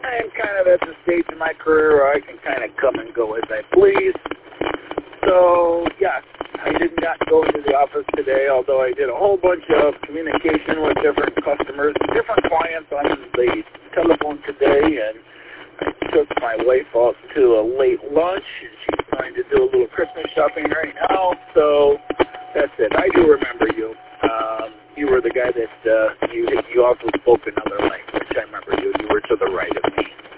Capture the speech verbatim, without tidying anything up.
I am kind of at the stage in my career where I can kind of come and go as I please. So, yes, I did not go into the office today, although I did a whole bunch of communication with different customers, different clients on the telephone today, and I took my wife out to a late lunch, and she's going to do a little Christmas shopping right now, so that's it. I do remember you. Um, you were the guy that, uh, you, you also spoke another language. I remember you. You were to the right of me.